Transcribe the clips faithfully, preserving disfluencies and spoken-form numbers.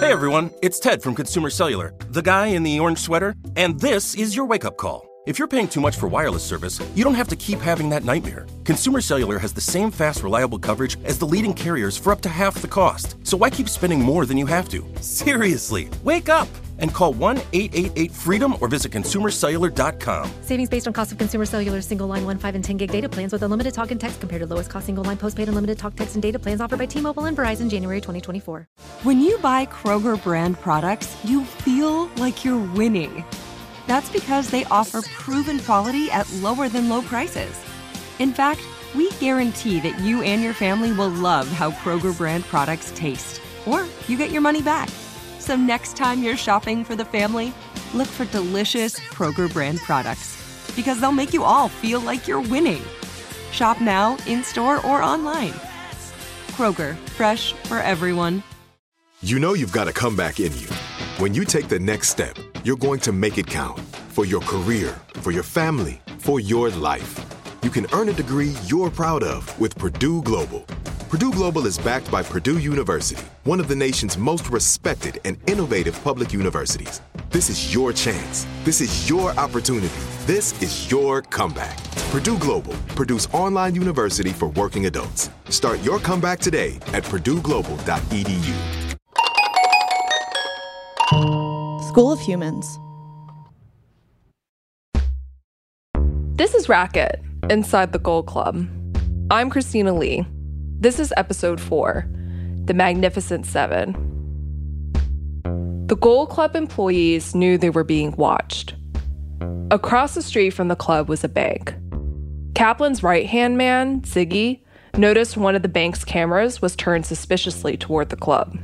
Hey everyone, it's Ted from Consumer Cellular, the guy in the orange sweater, and this is your wake-up call. If you're paying too much for wireless service, you don't have to keep having that nightmare. Consumer Cellular has the same fast, reliable coverage as the leading carriers for up to half the cost. So why keep spending more than you have to? Seriously, wake up and call one eight eight eight freedom or visit consumer cellular dot com. Savings based on cost of Consumer Cellular single line one, five, and ten gig data plans with unlimited talk and text compared to lowest cost single line postpaid unlimited talk, text, and data plans offered by T-Mobile and Verizon January twenty twenty-four. When you buy Kroger brand products, you feel like you're winning. That's because they offer proven quality at lower than low prices. In fact, we guarantee that you and your family will love how Kroger brand products taste, or you get your money back. So next time you're shopping for the family, look for delicious Kroger brand products, because they'll make you all feel like you're winning. Shop now, in-store, or online. Kroger, fresh for everyone. You know you've got a comeback in you. When you take the next step, you're going to make it count for your career, for your family, for your life. You can earn a degree you're proud of with Purdue Global. Purdue Global is backed by Purdue University, one of the nation's most respected and innovative public universities. This is your chance. This is your opportunity. This is your comeback. Purdue Global, Purdue's online university for working adults. Start your comeback today at purdue global dot e d u. School of Humans. This is Racket, Inside the Gold Club. I'm Christina Lee. This is episode four, The Magnificent Seven. The Gold Club employees knew they were being watched. Across the street from the club was a bank. Kaplan's right-hand man, Ziggy, noticed one of the bank's cameras was turned suspiciously toward the club.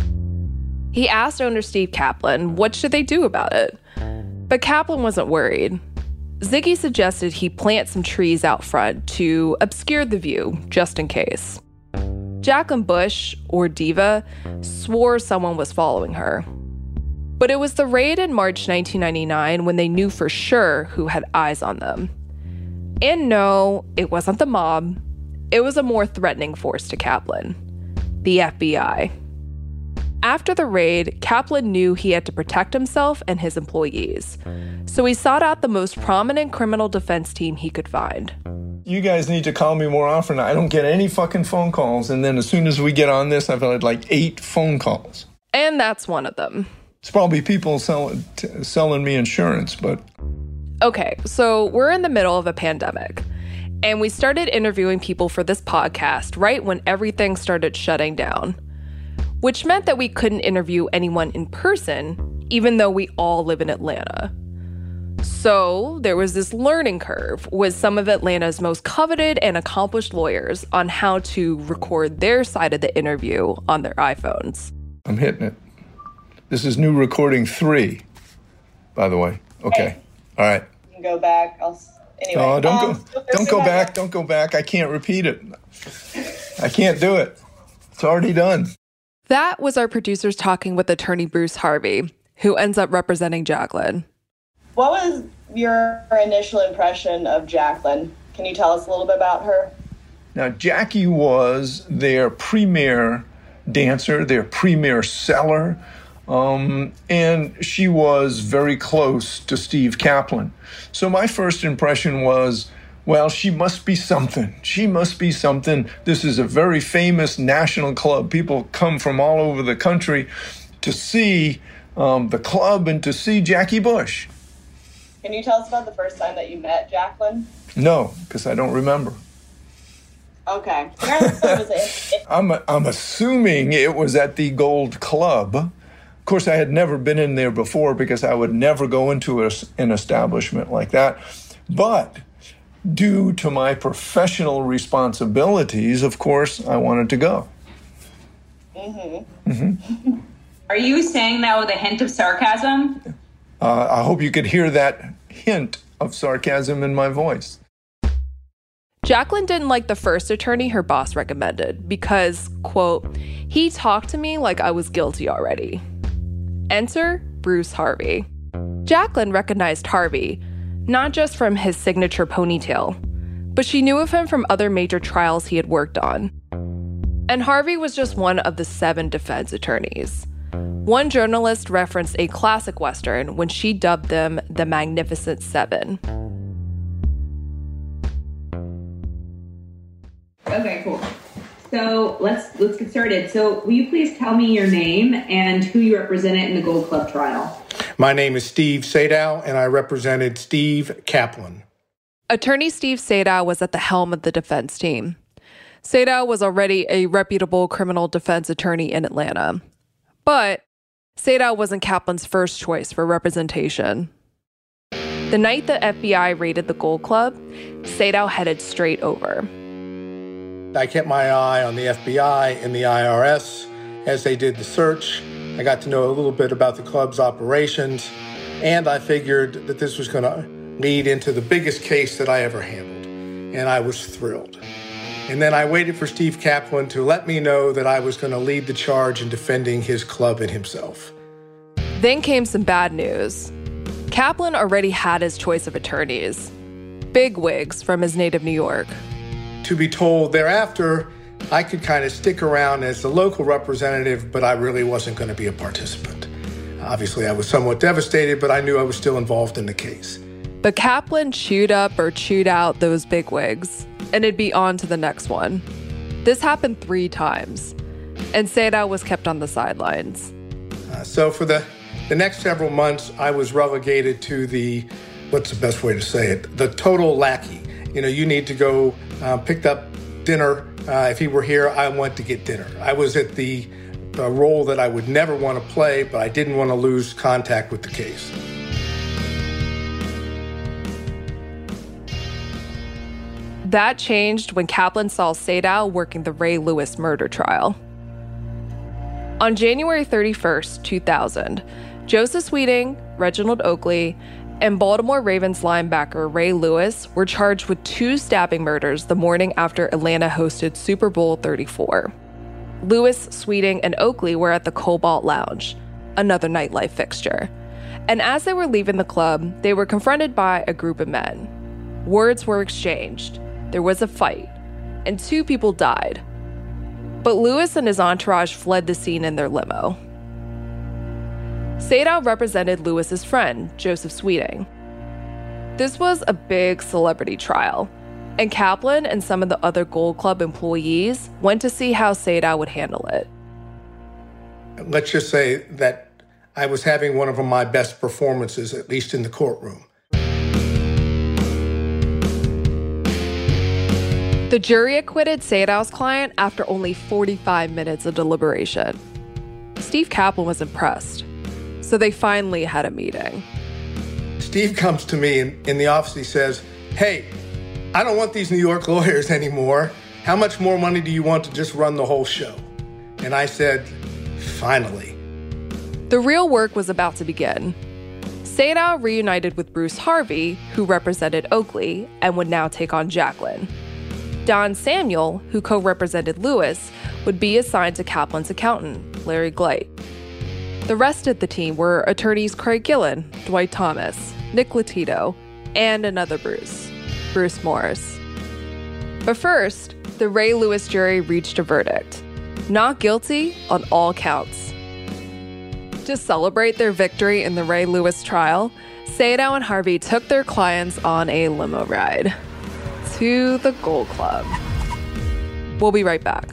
He asked owner Steve Kaplan what should they do about it, but Kaplan wasn't worried. Ziggy suggested he plant some trees out front to obscure the view, just in case. Jacqueline Bush, or Diva, swore someone was following her. But it was the raid in March nineteen ninety-nine when they knew for sure who had eyes on them. And no, it wasn't the mob. It was a more threatening force to Kaplan, the F B I. After the raid, Kaplan knew he had to protect himself and his employees, so he sought out the most prominent criminal defense team he could find. You guys need to call me more often. I don't get any fucking phone calls, and then as soon as we get on this, I've had like eight phone calls. And that's one of them. It's probably people sell, t- selling me insurance, but... Okay, so we're in the middle of a pandemic, and we started interviewing people for this podcast right when everything started shutting down, which meant that we couldn't interview anyone in person, even though we all live in Atlanta. So there was this learning curve with some of Atlanta's most coveted and accomplished lawyers on how to record their side of the interview on their iPhones. I'm hitting it. This is new recording three, by the way. Okay. Hey, all right. You can go back. I'll, anyway. Oh, don't um, go, don't go back. Don't go back. I can't repeat it. I can't do it. It's already done. That was our producers talking with attorney Bruce Harvey, who ends up representing Jacqueline. What was your initial impression of Jacqueline? Can you tell us a little bit about her? Now, Jackie was their premier dancer, their premier seller, um, and she was very close to Steve Kaplan. So my first impression was, well, she must be something. She must be something. This is a very famous national club. People come from all over the country to see um, the club and to see Jackie Bush. Can you tell us about the first time that you met Jacqueline? No, because I don't remember. Okay. I'm, I'm assuming it was at the Gold Club. Of course, I had never been in there before because I would never go into a, an establishment like that. But due to my professional responsibilities, of course, I wanted to go. Mm-hmm. Mm-hmm. Are you saying that with a hint of sarcasm? Uh, I hope you could hear that hint of sarcasm in my voice. Jacqueline didn't like the first attorney her boss recommended because, quote, he talked to me like I was guilty already. Enter Bruce Harvey. Jacqueline recognized Harvey, not just from his signature ponytail, but she knew of him from other major trials he had worked on. And Harvey was just one of the seven defense attorneys. One journalist referenced a classic Western when she dubbed them the Magnificent Seven. Okay, cool. So let's let's get started. So will you please tell me your name and who you represented in the Gold Club trial? My name is Steve Sadow, and I represented Steve Kaplan. Attorney Steve Sadow was at the helm of the defense team. Sadow was already a reputable criminal defense attorney in Atlanta. But Sadow wasn't Kaplan's first choice for representation. The night the F B I raided the Gold Club, Sadow headed straight over. I kept my eye on the F B I and the I R S as they did the search. I got to know a little bit about the club's operations, and I figured that this was going to lead into the biggest case that I ever handled, and I was thrilled. And then I waited for Steve Kaplan to let me know that I was going to lead the charge in defending his club and himself. Then came some bad news. Kaplan already had his choice of attorneys, bigwigs from his native New York. To be told thereafter, I could kind of stick around as the local representative, but I really wasn't going to be a participant. Obviously, I was somewhat devastated, but I knew I was still involved in the case. But Kaplan chewed up or chewed out those bigwigs, and it'd be on to the next one. This happened three times, and Sadow was kept on the sidelines. Uh, so for the, the next several months, I was relegated to the, what's the best way to say it, the total lackey. You know, you need to go uh, pick up dinner. Uh, if he were here, I went to get dinner. I was at the uh, role that I would never want to play, but I didn't want to lose contact with the case. That changed when Kaplan saw Sadow working the Ray Lewis murder trial. On January thirty-first, two thousand, Joseph Sweeting, Reginald Oakley, and Baltimore Ravens linebacker Ray Lewis were charged with two stabbing murders the morning after Atlanta hosted Super Bowl thirty-four. Lewis, Sweeting, and Oakley were at the Cobalt Lounge, another nightlife fixture. And as they were leaving the club, they were confronted by a group of men. Words were exchanged. There was a fight, and two people died. But Lewis and his entourage fled the scene in their limo. Sadow represented Lewis's friend, Joseph Sweeting. This was a big celebrity trial, and Kaplan and some of the other Gold Club employees went to see how Sadow would handle it. Let's just say that I was having one of my best performances, at least in the courtroom. The jury acquitted Sadow's client after only forty-five minutes of deliberation. Steve Kaplan was impressed, so they finally had a meeting. Steve comes to me in, in the office. He says, "Hey, I don't want these New York lawyers anymore. How much more money do you want to just run the whole show?" And I said, "Finally." The real work was about to begin. Sadow reunited with Bruce Harvey, who represented Oakley and would now take on Jacqueline. Don Samuel, who co-represented Lewis, would be assigned to Kaplan's accountant, Larry Gleit. The rest of the team were attorneys Craig Gillen, Dwight Thomas, Nick Latito, and another Bruce, Bruce Morris. But first, the Ray Lewis jury reached a verdict: not guilty on all counts. To celebrate their victory in the Ray Lewis trial, Sadow and Harvey took their clients on a limo ride to the Gold Club. We'll be right back.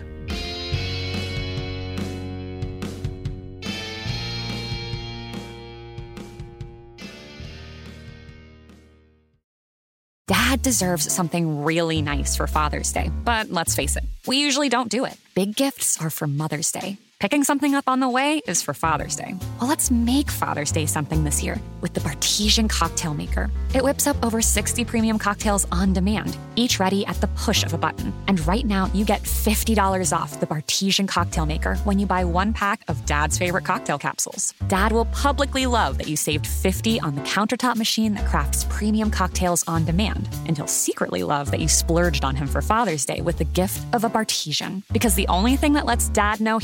Dad deserves something really nice for Father's Day, but let's face it, we usually don't do it. Big gifts are for Mother's Day. Picking something up on the way is for Father's Day. Well, let's make Father's Day something this year with the Bartesian Cocktail Maker. It whips up over sixty premium cocktails on demand, each ready at the push of a button. And right now, you get fifty dollars off the Bartesian Cocktail Maker when you buy one pack of Dad's favorite cocktail capsules. Dad will publicly love that you saved fifty dollars on the countertop machine that crafts premium cocktails on demand. And he'll secretly love that you splurged on him for Father's Day with the gift of a Bartesian. Because the only thing that lets Dad know he's the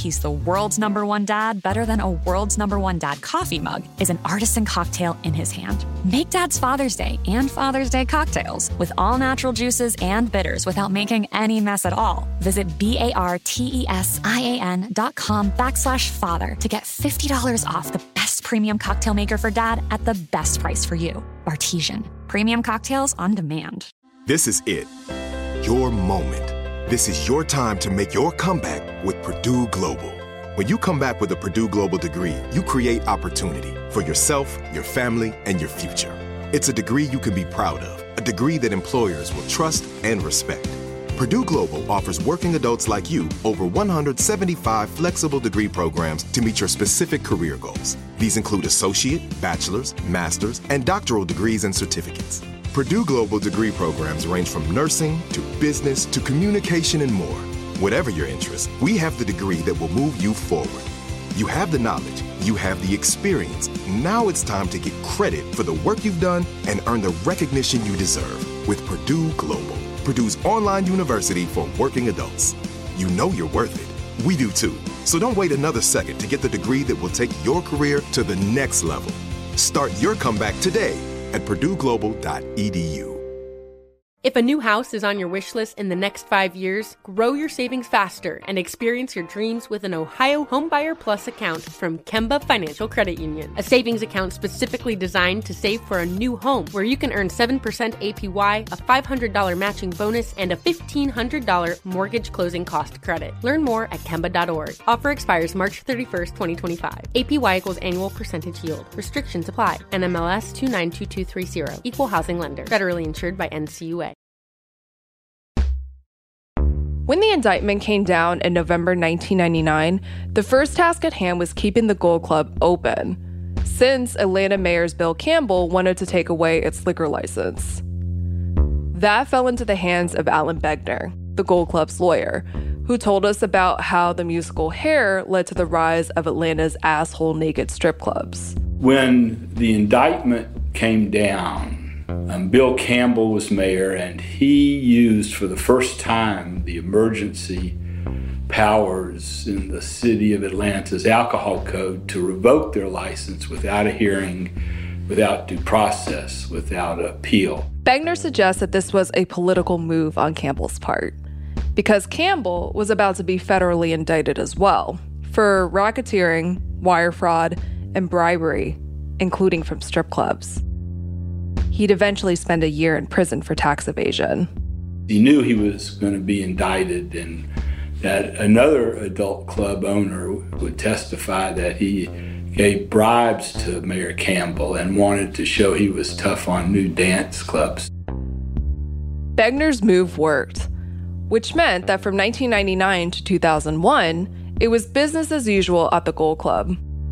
world's number one dad better than a world's number one dad coffee mug is an artisan cocktail in his hand. Make Dad's Father's Day and Father's Day cocktails with all natural juices and bitters without making any mess at all. Visit B-A-R-T-E-S-I-A-N dot com backslash father to get fifty dollars off the best premium cocktail maker for Dad at the best price for you. Bartesian. Premium cocktails on demand. This is it. Your moment. This is your time to make your comeback with Purdue Global. When you come back with a Purdue Global degree, you create opportunity for yourself, your family, and your future. It's a degree you can be proud of, a degree that employers will trust and respect. Purdue Global offers working adults like you over one hundred seventy-five flexible degree programs to meet your specific career goals. These include associate, bachelor's, master's, and doctoral degrees and certificates. Purdue Global degree programs range from nursing to business to communication and more. Whatever your interest, we have the degree that will move you forward. You have the knowledge, you have the experience. Now it's time to get credit for the work you've done and earn the recognition you deserve with Purdue Global, Purdue's online university for working adults. You know you're worth it. We do too. So don't wait another second to get the degree that will take your career to the next level. Start your comeback today at purdue global dot e d u. If a new house is on your wish list in the next five years, grow your savings faster and experience your dreams with an Ohio Homebuyer Plus account from Kemba Financial Credit Union. A savings account specifically designed to save for a new home where you can earn seven percent A P Y, a five hundred dollars matching bonus, and a fifteen hundred dollars mortgage closing cost credit. Learn more at kemba dot org. Offer expires March thirty-first, twenty twenty-five. A P Y equals annual percentage yield. Restrictions apply. N M L S two nine two two three zero. Equal housing lender. Federally insured by N C U A. When the indictment came down in November nineteen ninety-nine, the first task at hand was keeping the Gold Club open, since Atlanta Mayor Bill Campbell wanted to take away its liquor license. That fell into the hands of Alan Begner, the Gold Club's lawyer, who told us about how the musical Hair led to the rise of Atlanta's asshole naked strip clubs. When the indictment came down, Um, Bill Campbell was mayor, and he used for the first time the emergency powers in the city of Atlanta's alcohol code to revoke their license without a hearing, without due process, without appeal. Begner suggests that this was a political move on Campbell's part, because Campbell was about to be federally indicted as well for racketeering, wire fraud, and bribery, including from strip clubs. He'd eventually spend a year in prison for tax evasion. He knew he was going to be indicted, and that another adult club owner would testify that he gave bribes to Mayor Campbell and wanted to show he was tough on new dance clubs. Begner's move worked, which meant that from nineteen ninety-nine to two thousand one, it was business as usual at the Gold Club.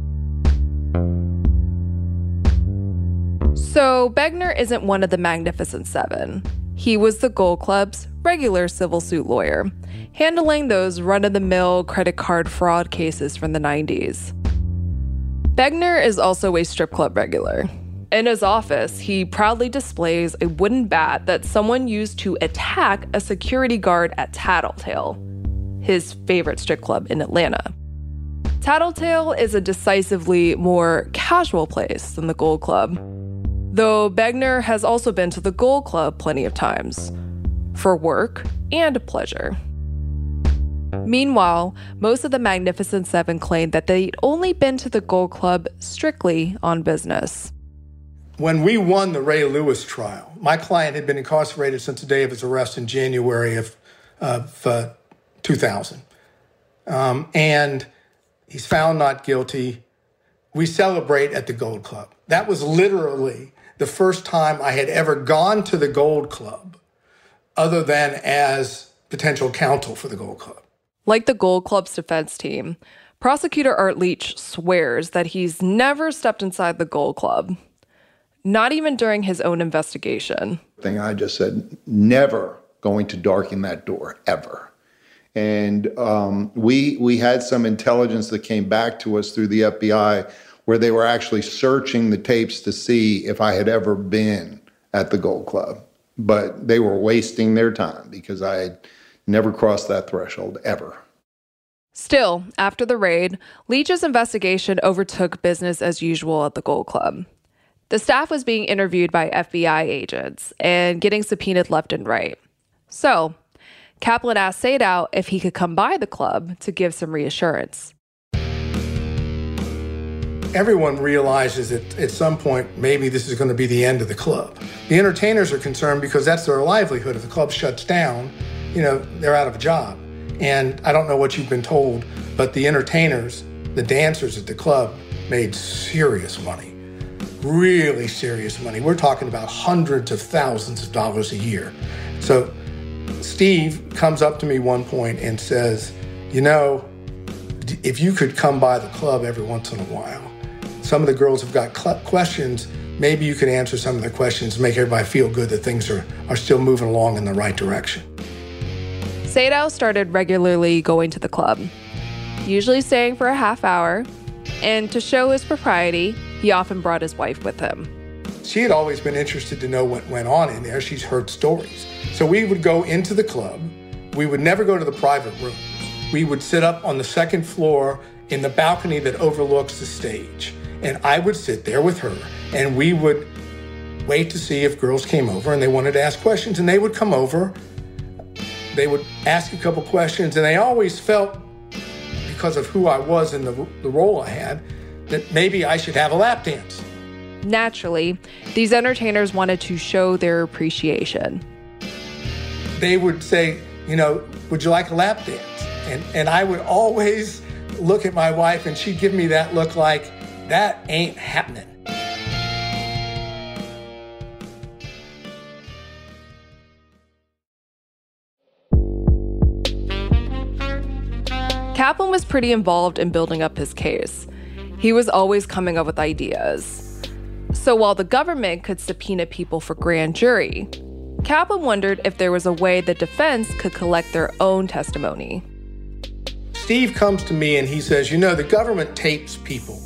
So Begner isn't one of the Magnificent Seven. He was the Gold Club's regular civil suit lawyer, handling those run-of-the-mill credit card fraud cases from the nineties. Begner is also a strip club regular. In his office, he proudly displays a wooden bat that someone used to attack a security guard at Tattletale, his favorite strip club in Atlanta. Tattletale is a decisively more casual place than the Gold Club, though Begner has also been to the Gold Club plenty of times, for work and pleasure. Meanwhile, most of the Magnificent Seven claimed that they'd only been to the Gold Club strictly on business. When we won the Ray Lewis trial, my client had been incarcerated since the day of his arrest in January of, of uh, two thousand. Um, and he's found not guilty. We celebrate at the Gold Club. That was literally the first time I had ever gone to the Gold Club other than as potential counsel for the Gold Club. Like the Gold Club's defense team, prosecutor Art Leach swears that he's never stepped inside the Gold Club, not even during his own investigation. Thing I just said, never going to darken that door, ever. And um, we we had some intelligence that came back to us through the F B I where they were actually searching the tapes to see if I had ever been at the Gold Club. But they were wasting their time because I had never crossed that threshold, ever. Still, after the raid, Leach's investigation overtook business as usual at the Gold Club. The staff was being interviewed by F B I agents and getting subpoenaed left and right. So, Kaplan asked Sadow if he could come by the club to give some reassurance. Everyone realizes that at some point, maybe this is going to be the end of the club. The entertainers are concerned because that's their livelihood. If the club shuts down, you know, they're out of a job. And I don't know what you've been told, but the entertainers, the dancers at the club, made serious money. Really serious money. We're talking about hundreds of thousands of dollars a year. So Steve comes up to me one point and says, you know, if you could come by the club every once in a while, some of the girls have got cl- questions, maybe you could answer some of the questions, make everybody feel good that things are, are still moving along in the right direction. Sadow started regularly going to the club, usually staying for a half hour, and to show his propriety, he often brought his wife with him. She had always been interested to know what went on in there. She's heard stories. So we would go into the club. We would never go to the private rooms. We would sit up on the second floor in the balcony that overlooks the stage. And I would sit there with her, and we would wait to see if girls came over and they wanted to ask questions. And they would come over. They would ask a couple questions, and they always felt, because of who I was and the, the role I had, that maybe I should have a lap dance. Naturally, these entertainers wanted to show their appreciation. They would say, you know, would you like a lap dance? And, and I would always look at my wife, and she'd give me that look like, that ain't happening. Kaplan was pretty involved in building up his case. He was always coming up with ideas. So while the government could subpoena people for grand jury, Kaplan wondered if there was a way the defense could collect their own testimony. Steve comes to me and he says, you know, the government tapes people.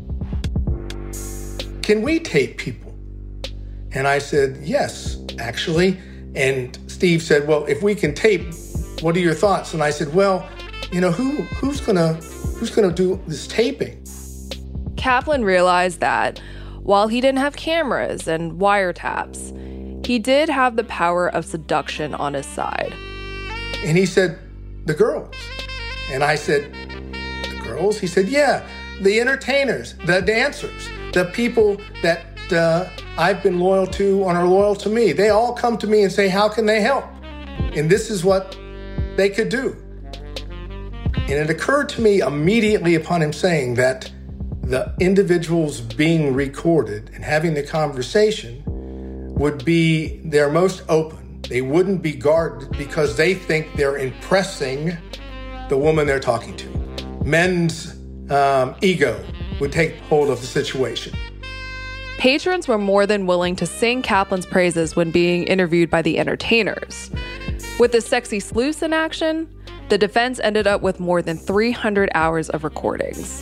Can we tape people? And I said, yes, actually. And Steve said, well, if we can tape, what are your thoughts? And I said, well, you know, who who's gonna who's gonna do this taping? Kaplan realized that while he didn't have cameras and wiretaps, he did have the power of seduction on his side. And he said, the girls. And I said, the girls? He said, yeah, the entertainers, the dancers, the people that uh, I've been loyal to and are loyal to me. They all come to me and say, how can they help? And this is what they could do. And it occurred to me immediately upon him saying that the individuals being recorded and having the conversation would be their most open. They wouldn't be guarded because they think they're impressing the woman they're talking to. Men's um, ego would take hold of the situation. Patrons were more than willing to sing Kaplan's praises when being interviewed by the entertainers. With the sexy sleuths in action, the defense ended up with more than three hundred hours of recordings.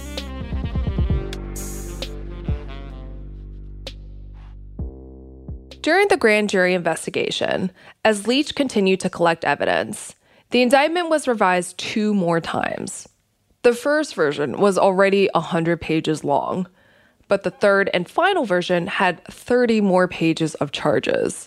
During the grand jury investigation, as Leach continued to collect evidence, the indictment was revised two more times. The first version was already one hundred pages long, but the third and final version had thirty more pages of charges.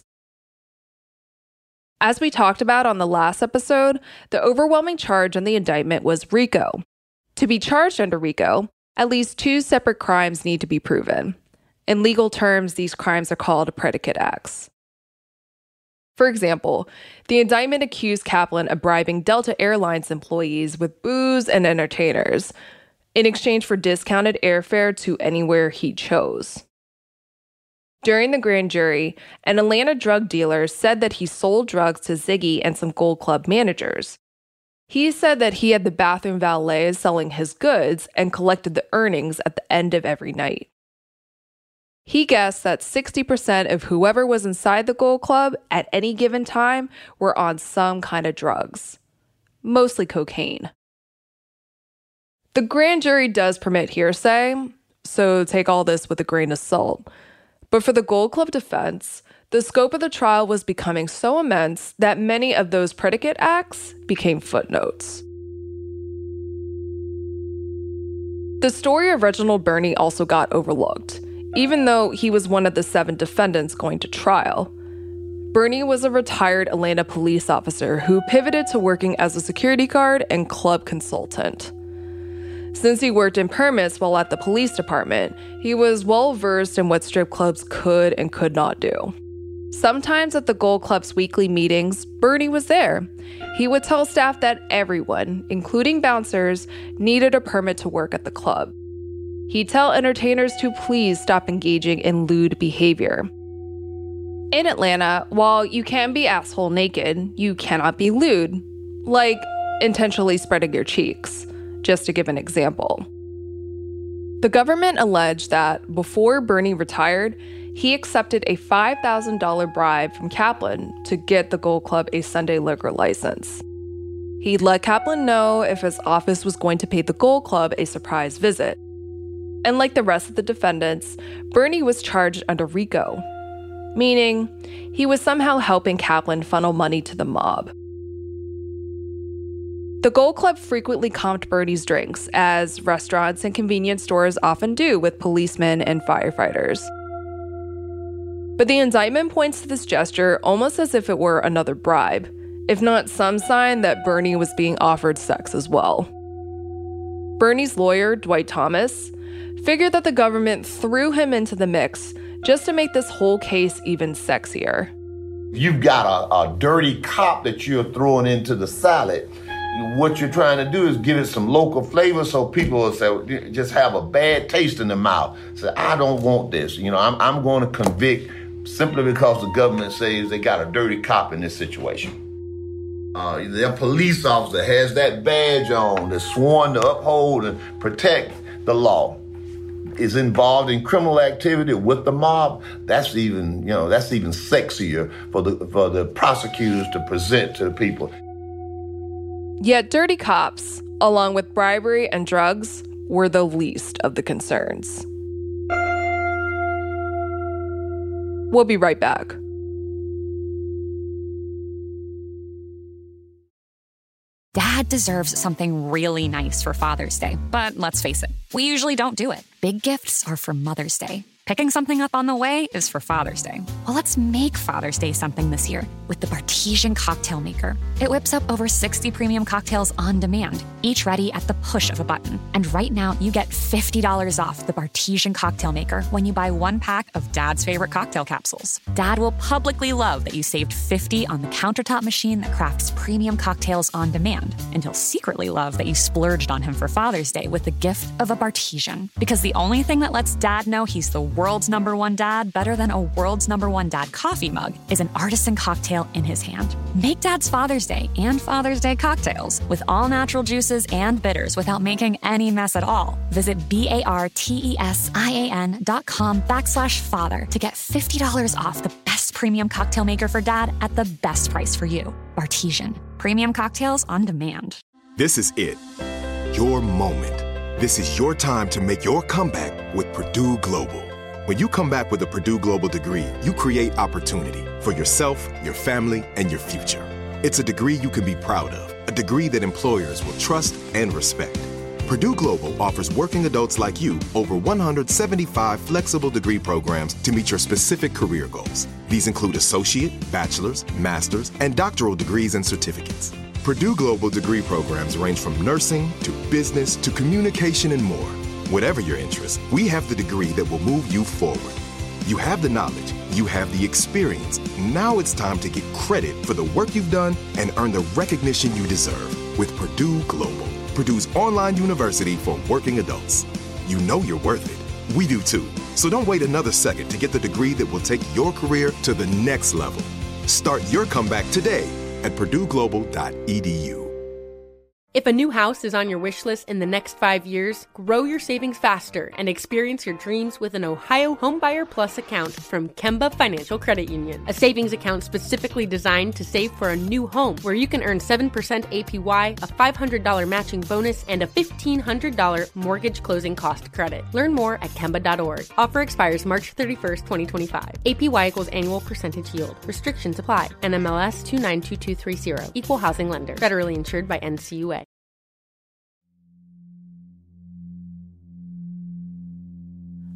As we talked about on the last episode, the overwhelming charge in the indictment was RICO. To be charged under RICO, at least two separate crimes need to be proven. In legal terms, these crimes are called predicate acts. For example, the indictment accused Kaplan of bribing Delta Airlines employees with booze and entertainers in exchange for discounted airfare to anywhere he chose. During the grand jury, an Atlanta drug dealer said that he sold drugs to Ziggy and some Gold Club managers. He said that he had the bathroom valets selling his goods and collected the earnings at the end of every night. He guessed that sixty percent of whoever was inside the Gold Club at any given time were on some kind of drugs, mostly cocaine. The grand jury does permit hearsay, so take all this with a grain of salt. But for the Gold Club defense, the scope of the trial was becoming so immense that many of those predicate acts became footnotes. The story of Reginald Birney also got overlooked, even though he was one of the seven defendants going to trial. Birney was a retired Atlanta police officer who pivoted to working as a security guard and club consultant. Since he worked in permits while at the police department, he was well versed in what strip clubs could and could not do. Sometimes at the Gold Club's weekly meetings, Birney was there. He would tell staff that everyone, including bouncers, needed a permit to work at the club. He'd tell entertainers to please stop engaging in lewd behavior. In Atlanta, while you can be asshole naked, you cannot be lewd, like intentionally spreading your cheeks, just to give an example. The government alleged that before Birney retired, he accepted a five thousand dollars bribe from Kaplan to get the Gold Club a Sunday liquor license. He'd let Kaplan know if his office was going to pay the Gold Club a surprise visit. And like the rest of the defendants, Birney was charged under RICO, meaning he was somehow helping Kaplan funnel money to the mob. The Gold Club frequently comped Birney's drinks, as restaurants and convenience stores often do with policemen and firefighters. But the indictment points to this gesture almost as if it were another bribe, if not some sign that Birney was being offered sex as well. Birney's lawyer, Dwight Thomas, figured that the government threw him into the mix just to make this whole case even sexier. You've got a, a dirty cop that you're throwing into the salad. What you're trying to do is give it some local flavor so people will say, just have a bad taste in their mouth. Say, I don't want this. You know, I'm, I'm going to convict simply because the government says they got a dirty cop in this situation. Uh, their police officer has that badge on that's sworn to uphold and protect the law, is involved in criminal activity with the mob. That's even, you know, that's even sexier for the for the prosecutors to present to the people. Yet dirty cops, along with bribery and drugs, were the least of the concerns. We'll be right back. Dad deserves something really nice for Father's Day, but let's face it, we usually don't do it. Big gifts are for Mother's Day. Picking something up on the way is for Father's Day. Well, let's make Father's Day something this year with the Bartesian Cocktail Maker. It whips up over sixty premium cocktails on demand, each ready at the push of a button. And right now, you get fifty dollars off the Bartesian Cocktail Maker when you buy one pack of Dad's favorite cocktail capsules. Dad will publicly love that you saved fifty dollars on the countertop machine that crafts premium cocktails on demand. And he'll secretly love that you splurged on him for Father's Day with the gift of a Bartesian. Because the only thing that lets Dad know he's the world's number one dad better than a world's number one dad coffee mug is an artisan cocktail in his hand. Make Dad's Father's Day and Father's Day cocktails with all natural juices and bitters without making any mess at all. Visit B-A-R-T-E-S-I-A-N dot com backslash father to get fifty dollars off the best premium cocktail maker for Dad at the best price for you. Bartesian. Premium cocktails on demand. This is it. Your moment. This is your time to make your comeback with Purdue Global. When you come back with a Purdue Global degree, you create opportunity for yourself, your family, and your future. It's a degree you can be proud of, a degree that employers will trust and respect. Purdue Global offers working adults like you over one hundred seventy-five flexible degree programs to meet your specific career goals. These include associate, bachelor's, master's, and doctoral degrees and certificates. Purdue Global degree programs range from nursing to business to communication and more. Whatever your interest, we have the degree that will move you forward. You have the knowledge, you have the experience. Now it's time to get credit for the work you've done and earn the recognition you deserve with Purdue Global, Purdue's online university for working adults. You know you're worth it. We do too. So don't wait another second to get the degree that will take your career to the next level. Start your comeback today at purdue global dot e d u. If a new house is on your wish list in the next five years, grow your savings faster and experience your dreams with an Ohio Homebuyer Plus account from Kemba Financial Credit Union. A savings account specifically designed to save for a new home, where you can earn seven percent A P Y, a five hundred dollars matching bonus, and a fifteen hundred dollars mortgage closing cost credit. Learn more at kemba dot org. Offer expires March thirty-first, twenty twenty-five. A P Y equals annual percentage yield. Restrictions apply. N M L S two nine two two three zero. Equal housing lender. Federally insured by N C U A.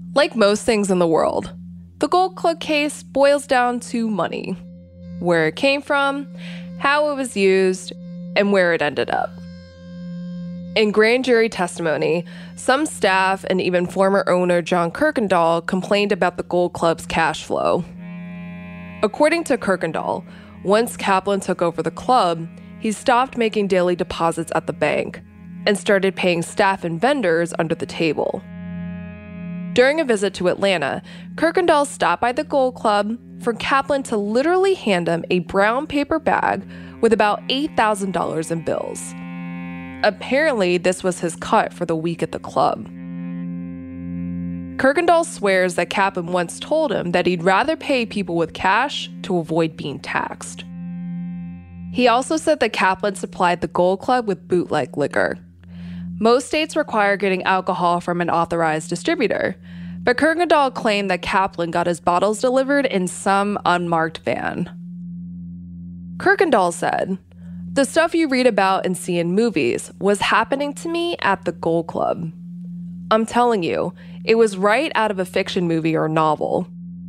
Like most things in the world, the Gold Club case boils down to money. Where it came from, how it was used, and where it ended up. In grand jury testimony, some staff and even former owner John Kuykendall complained about the Gold Club's cash flow. According to Kuykendall, once Kaplan took over the club, he stopped making daily deposits at the bank and started paying staff and vendors under the table. During a visit to Atlanta, Kuykendall stopped by the Gold Club for Kaplan to literally hand him a brown paper bag with about eight thousand dollars in bills. Apparently, this was his cut for the week at the club. Kuykendall swears that Kaplan once told him that he'd rather pay people with cash to avoid being taxed. He also said that Kaplan supplied the Gold Club with bootleg liquor. Most states require getting alcohol from an authorized distributor, but Kuykendall claimed that Kaplan got his bottles delivered in some unmarked van. Kuykendall said, "The stuff you read about and see in movies was happening to me at the Gold Club. I'm telling you, it was right out of a fiction movie or novel."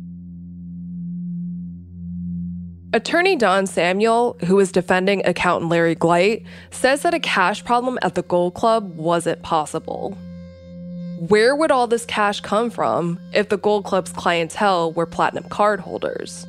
Attorney Don Samuel, who was defending accountant Larry Gleit, says that a cash problem at the Gold Club wasn't possible. Where would all this cash come from if the Gold Club's clientele were platinum card holders?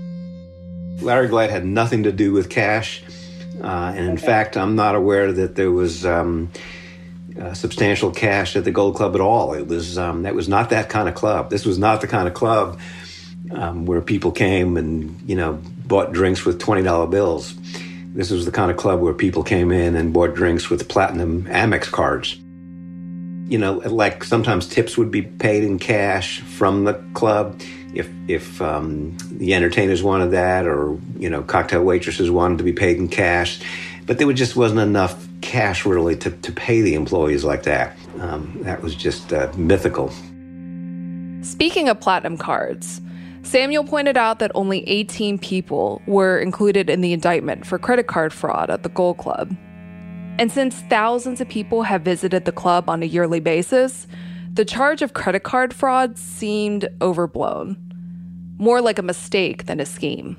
Larry Gleit had nothing to do with cash. Uh, and in okay. fact, I'm not aware that there was um, uh, substantial cash at the Gold Club at all. It was um, that was not that kind of club. This was not the kind of club um, where people came and, you know, bought drinks with twenty dollar bills. This was the kind of club where people came in and bought drinks with platinum Amex cards. You know, like sometimes tips would be paid in cash from the club if if um, the entertainers wanted that, or, you know, cocktail waitresses wanted to be paid in cash. But there just wasn't enough cash really to, to pay the employees like that. Um, that was just uh, mythical. Speaking of platinum cards, Samuel pointed out that only eighteen people were included in the indictment for credit card fraud at the Gold Club. And since thousands of people have visited the club on a yearly basis, the charge of credit card fraud seemed overblown, more like a mistake than a scheme.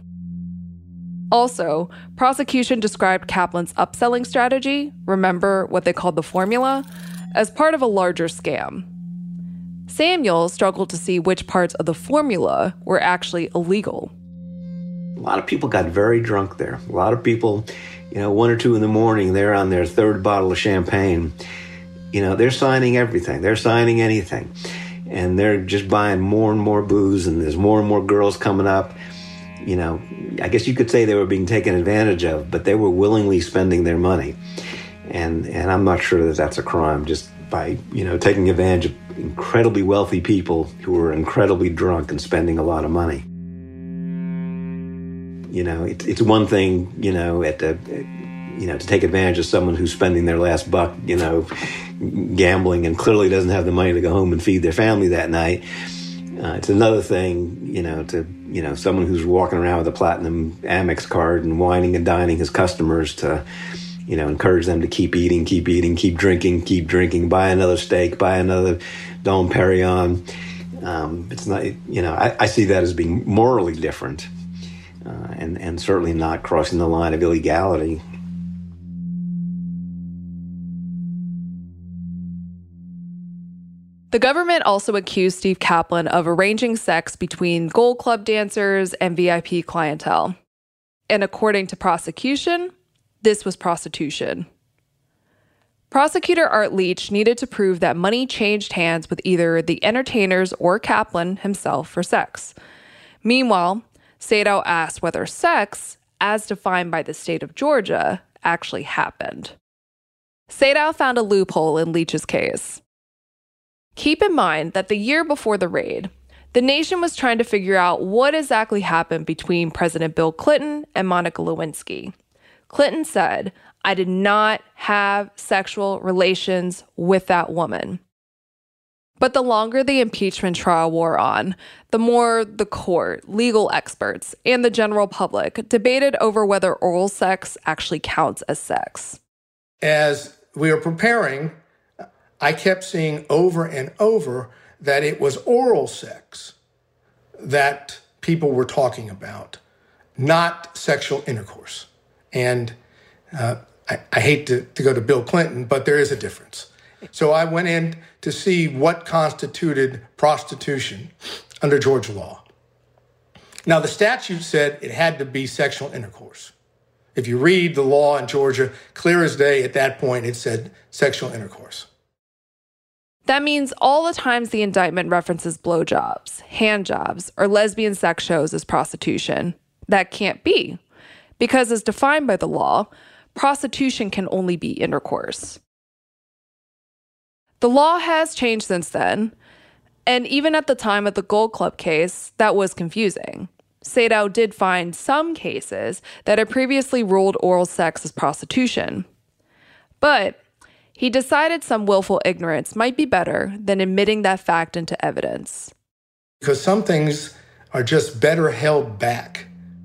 Also, prosecution described Kaplan's upselling strategy, remember what they called the formula, as part of a larger scam. Samuel struggled to see which parts of the formula were actually illegal. A lot of people got very drunk there. A lot of people, you know, one or two in the morning, they're on their third bottle of champagne. You know, they're signing everything. They're signing anything. And they're just buying more and more booze, and there's more and more girls coming up. You know, I guess you could say they were being taken advantage of, but they were willingly spending their money. And and I'm not sure that that's a crime, just by, you know, taking advantage of incredibly wealthy people who were incredibly drunk and spending a lot of money. You know, it, it's one thing, you know, at the, you know, to take advantage of someone who's spending their last buck, you know, gambling and clearly doesn't have the money to go home and feed their family that night. Uh, it's another thing, you know, to, you know, someone who's walking around with a platinum Amex card and whining and dining his customers to, you know, encourage them to keep eating, keep eating, keep drinking, keep drinking, buy another steak, buy another Dom Perignon. Um, it's not, you know, I, I see that as being morally different uh, and, and certainly not crossing the line of illegality. The government also accused Steve Kaplan of arranging sex between Gold Club dancers and V I P clientele. And according to prosecution, this was prostitution. Prosecutor Art Leach needed to prove that money changed hands with either the entertainers or Kaplan himself for sex. Meanwhile, Sadow asked whether sex, as defined by the state of Georgia, actually happened. Sadow found a loophole in Leach's case. Keep in mind that the year before the raid, the nation was trying to figure out what exactly happened between President Bill Clinton and Monica Lewinsky. Clinton said, "I did not have sexual relations with that woman." But the longer the impeachment trial wore on, the more the court, legal experts, and the general public debated over whether oral sex actually counts as sex. As we were preparing, I kept seeing over and over that it was oral sex that people were talking about, not sexual intercourse. And uh, I, I hate to, to go to Bill Clinton, but there is a difference. So I went in to see what constituted prostitution under Georgia law. Now, the statute said it had to be sexual intercourse. If you read the law in Georgia, clear as day, at that point, it said sexual intercourse. That means all the times the indictment references blowjobs, handjobs, or lesbian sex shows as prostitution. That can't be, because as defined by the law, prostitution can only be intercourse. The law has changed since then, and even at the time of the Gold Club case, that was confusing. Sadow did find some cases that had previously ruled oral sex as prostitution. But he decided some willful ignorance might be better than admitting that fact into evidence. Because some things are just better held back.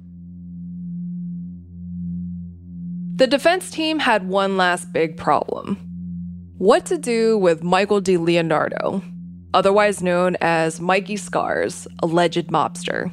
The defense team had one last big problem. What to do with Michael DiLeonardo, otherwise known as Mikey Scars, alleged mobster.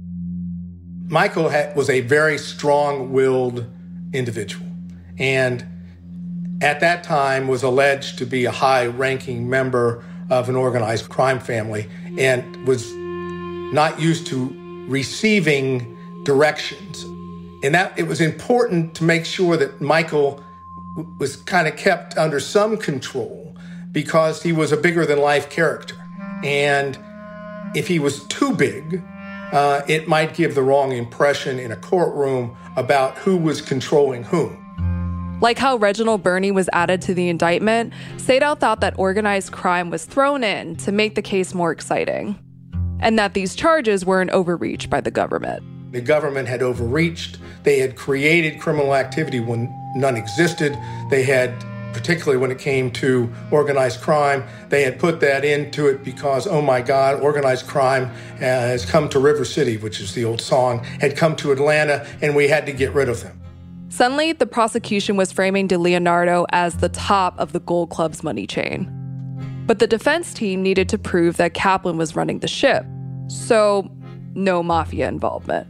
Michael had, was a very strong-willed individual, and at that time was alleged to be a high-ranking member of an organized crime family and was not used to receiving directions. And that it was important to make sure that Michael w- was kind of kept under some control because he was a bigger-than-life character. And if he was too big, uh, it might give the wrong impression in a courtroom about who was controlling whom. Like how Reginald Burney was added to the indictment, Sadow thought that organized crime was thrown in to make the case more exciting, and that these charges were an overreach by the government. The government had overreached. They had created criminal activity when none existed. They had, particularly when it came to organized crime, they had put that into it because, oh my God, organized crime has come to River City, which is the old song, had come to Atlanta, and we had to get rid of them. Suddenly, the prosecution was framing DiLeonardo as the top of the Gold Club's money chain. But the defense team needed to prove that Kaplan was running the ship, so no mafia involvement.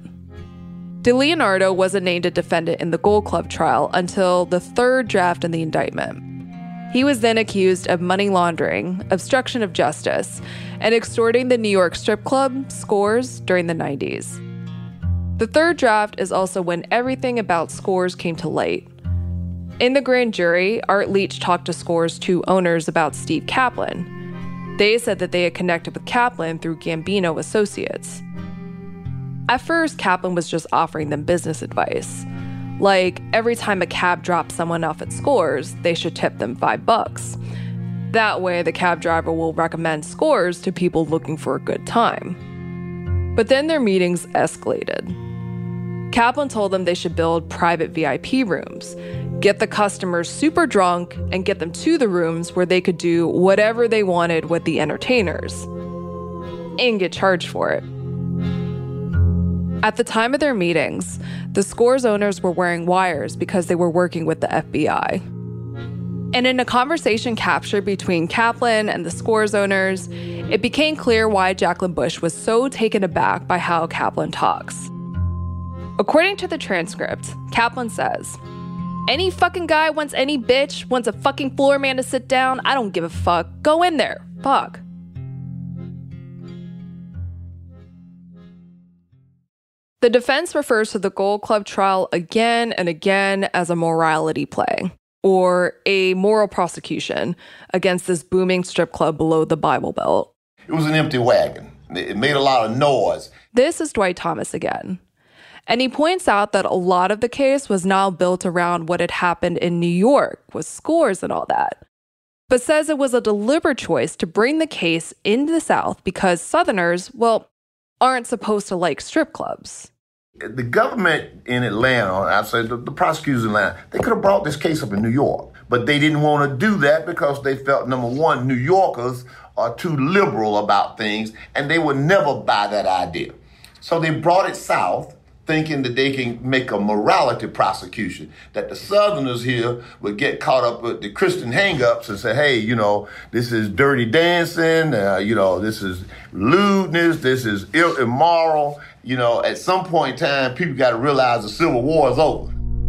DiLeonardo wasn't named a defendant in the Gold Club trial until the third draft in the indictment. He was then accused of money laundering, obstruction of justice, and extorting the New York strip club Scores during the nineties. The third draft is also when everything about Scores came to light. In the grand jury, Art Leach talked to Scores' two owners about Steve Kaplan. They said that they had connected with Kaplan through Gambino Associates. At first, Kaplan was just offering them business advice. Like, every time a cab dropped someone off at Scores, they should tip them five bucks. That way, the cab driver will recommend Scores to people looking for a good time. But then their meetings escalated. Kaplan told them they should build private V I P rooms, get the customers super drunk, and get them to the rooms where they could do whatever they wanted with the entertainers, and get charged for it. At the time of their meetings, the Scores owners were wearing wires because they were working with the F B I. And in a conversation captured between Kaplan and the Scores owners, it became clear why Jacqueline Bush was so taken aback by how Kaplan talks. According to the transcript, Kaplan says, "Any fucking guy wants any bitch, wants a fucking floor man to sit down, I don't give a fuck. Go in there. Fuck." The defense refers to the Gold Club trial again and again as a morality play, or a moral prosecution against this booming strip club below the Bible Belt. It was an empty wagon. It made a lot of noise. This is Dwight Thomas again. And he points out that a lot of the case was now built around what had happened in New York with Scores and all that, but says it was a deliberate choice to bring the case into the South because Southerners, well, aren't supposed to like strip clubs. The government in Atlanta, I said the, the prosecutors in Atlanta, they could have brought this case up in New York, but they didn't want to do that because they felt, number one, New Yorkers are too liberal about things, and they would never buy that idea. So they brought it south thinking that they can make a morality prosecution, that the Southerners here would get caught up with the Christian hang-ups and say, hey, you know, this is dirty dancing, uh, you know, this is lewdness, this is ill- immoral. You know, at some point in time, people got to realize the Civil War is over.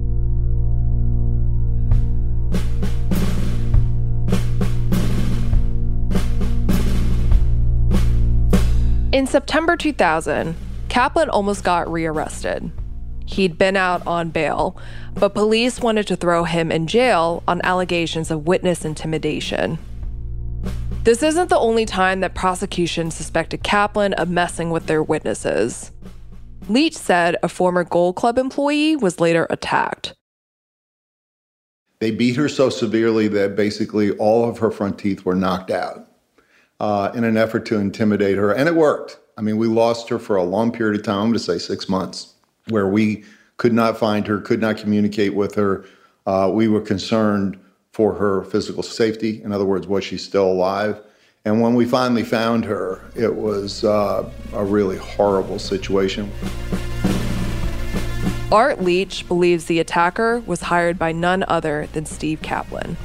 In September two thousand, Kaplan almost got rearrested. He'd been out on bail, but police wanted to throw him in jail on allegations of witness intimidation. This isn't the only time that prosecution suspected Kaplan of messing with their witnesses. Leach said a former Gold Club employee was later attacked. They beat her so severely that basically all of her front teeth were knocked out uh, in an effort to intimidate her, and it worked. I mean, we lost her for a long period of time, I'm going to say six months, where we could not find her, could not communicate with her. Uh, we were concerned for her physical safety. In other words, was she still alive? And when we finally found her, it was uh, a really horrible situation. Art Leach believes the attacker was hired by none other than Steve Kaplan.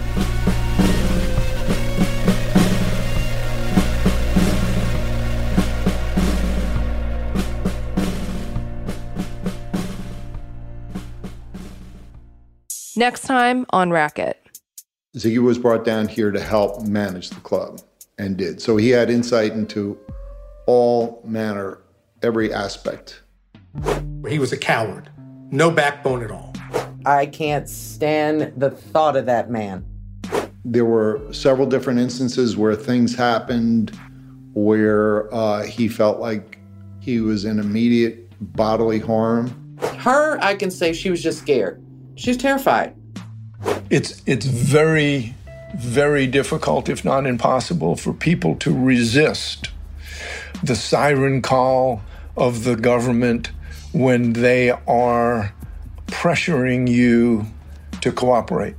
Next time on Racket. Ziggy was brought down here to help manage the club, and did. So he had insight into all manner, every aspect. He was a coward. No backbone at all. I can't stand the thought of that man. There were several different instances where things happened where uh, he felt like he was in immediate bodily harm. Her, I can say she was just scared. She was terrified. It's it's very, very difficult, if not impossible, for people to resist the siren call of the government when they are pressuring you to cooperate.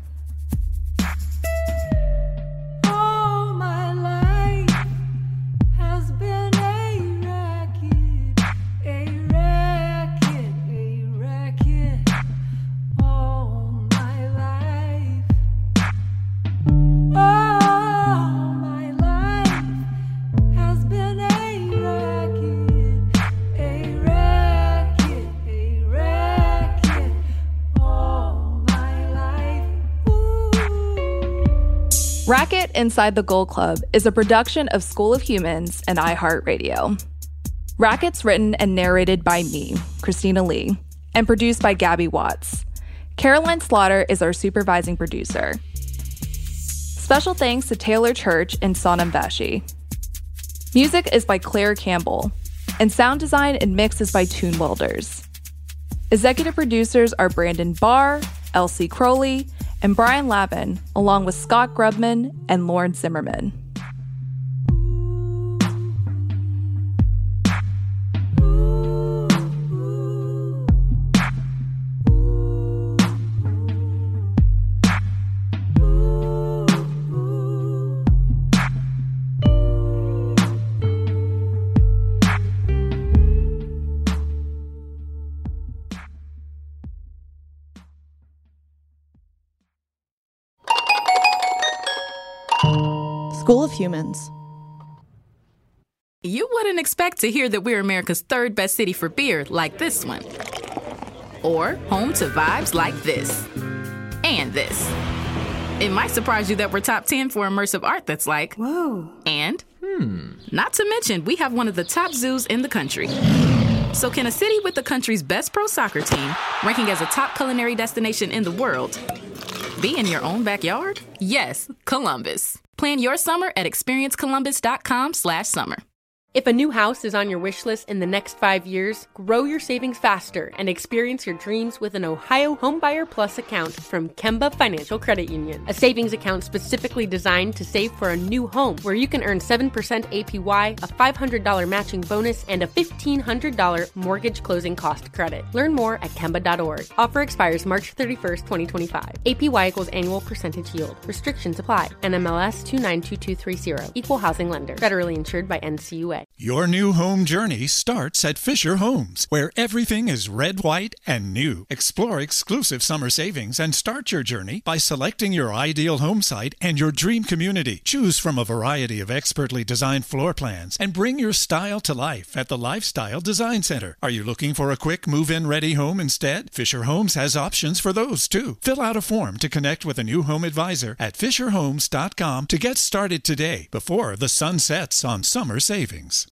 Racket Inside the Gold Club is a production of School of Humans and iHeartRadio. Racket's written and narrated by me, Christina Lee, and produced by Gabby Watts. Caroline Slaughter is our supervising producer. Special thanks to Taylor Church and Sonam Vashi. Music is by Claire Campbell, and sound design and mix is by Tune Welders. Executive producers are Brandon Barr, Elsie Crowley, and Brian Lavin, along with Scott Grubman and Lauren Zimmerman. School of Humans. You wouldn't expect to hear that we're America's third best city for beer like this one. Or home to vibes like this. And this. It might surprise you that we're top ten for immersive art that's like, whoa. And, hmm. Not to mention, we have one of the top zoos in the country. So can a city with the country's best pro soccer team, ranking as a top culinary destination in the world, be in your own backyard? Yes, Columbus. Plan your summer at experience columbus dot com slash summer. If a new house is on your wish list in the next five years, grow your savings faster and experience your dreams with an Ohio Homebuyer Plus account from Kemba Financial Credit Union. A savings account specifically designed to save for a new home, where you can earn seven percent A P Y, a five hundred dollars matching bonus, and a fifteen hundred dollars mortgage closing cost credit. Learn more at Kemba dot org. Offer expires March thirty-first, twenty twenty-five. A P Y equals annual percentage yield. Restrictions apply. N M L S two nine two two three zero. Equal housing lender. Federally insured by N C U A. Your new home journey starts at Fisher Homes, where everything is red, white, and new. Explore exclusive summer savings and start your journey by selecting your ideal home site and your dream community. Choose from a variety of expertly designed floor plans and bring your style to life at the Lifestyle Design Center. Are you looking for a quick move-in ready home instead? Fisher Homes has options for those too. Fill out a form to connect with a new home advisor at fisher homes dot com to get started today before the sun sets on summer savings.